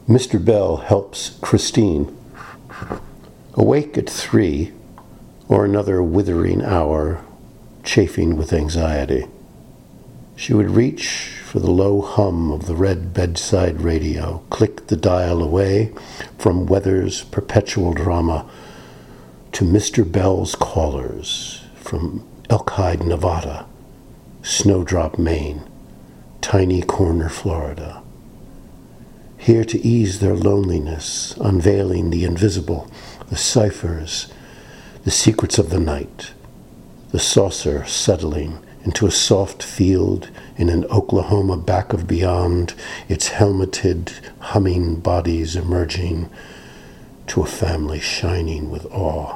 Mr. Bell helps Christine. Awake at 3, or another withering hour, chafing with anxiety. She would reach for the low hum of the red bedside radio, click the dial away from Weather's perpetual drama to Mr. Bell's callers from Elkhide, Nevada, Snowdrop, Maine, Tiny Corner, Florida. Here to ease their loneliness, unveiling the invisible, the ciphers, the secrets of the night, the saucer settling into a soft field in an Oklahoma back of beyond, its helmeted, humming bodies emerging to a family shining with awe.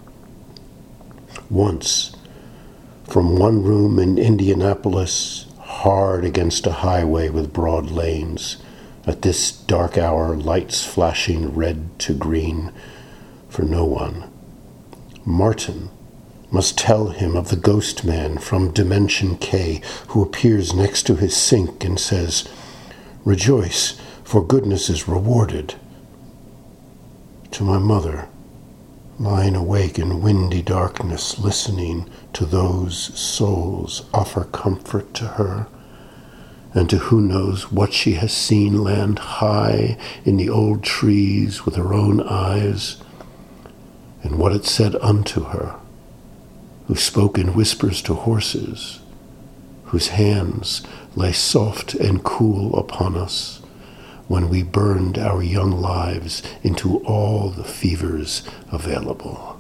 Once, from one room in Indianapolis, hard against a highway with broad lanes, at this dark hour, lights flashing red to green for no one, Martin must tell him of the ghost man from Dimension K who appears next to his sink and says, "Rejoice, for goodness is rewarded." To my mother, lying awake in windy darkness, listening to those souls offer comfort to her, and to who knows what she has seen land high in the old trees with her own eyes, and what it said unto her, who spoke in whispers to horses, whose hands lay soft and cool upon us when we burned our young lives into all the fevers available.